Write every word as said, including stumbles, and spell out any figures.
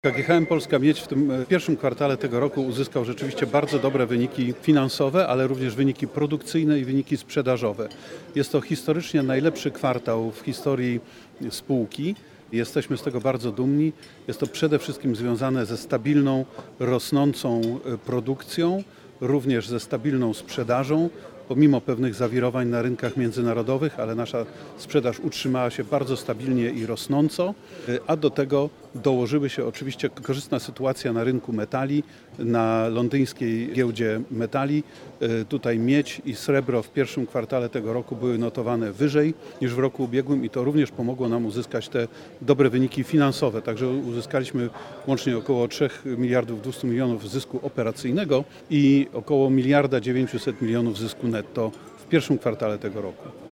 K G H M Polska Miedź w tym pierwszym kwartale tego roku uzyskał rzeczywiście bardzo dobre wyniki finansowe, ale również wyniki produkcyjne i wyniki sprzedażowe. Jest to historycznie najlepszy kwartał w historii spółki. Jesteśmy z tego bardzo dumni. Jest to przede wszystkim związane ze stabilną, rosnącą produkcją, również ze stabilną sprzedażą, pomimo pewnych zawirowań na rynkach międzynarodowych, ale nasza sprzedaż utrzymała się bardzo stabilnie i rosnąco, a do tego dołożyły się oczywiście korzystna sytuacja na rynku metali, na londyńskiej giełdzie metali. Tutaj miedź i srebro w pierwszym kwartale tego roku były notowane wyżej niż w roku ubiegłym i to również pomogło nam uzyskać te dobre wyniki finansowe. Także uzyskaliśmy łącznie około trzech miliardów dwieście milionów zysku operacyjnego i około miliarda dziewięćset milionów zysku netto w pierwszym kwartale tego roku.